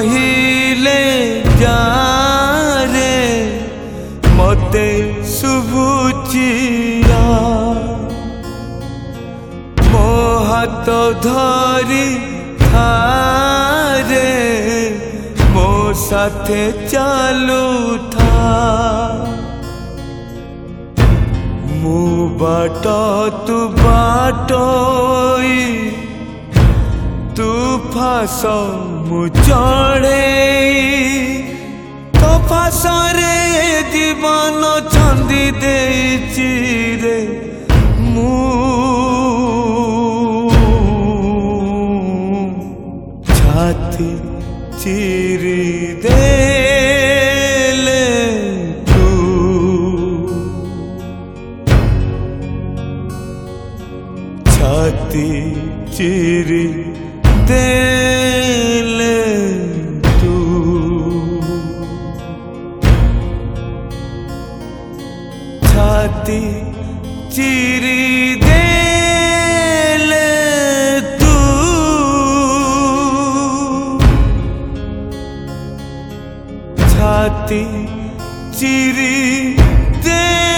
कहिले जा रे मते शुभुचिया मो हाथ धरी थारे मो साथे चालू था मु बाट तू बाटोई तू फास मु चढ़े तो फास रे जीवन छंदी देइछि रे मु छाती चिरी देले तू छाती चिरी देले तू छाती चिरी देले तू छाती चिरी दे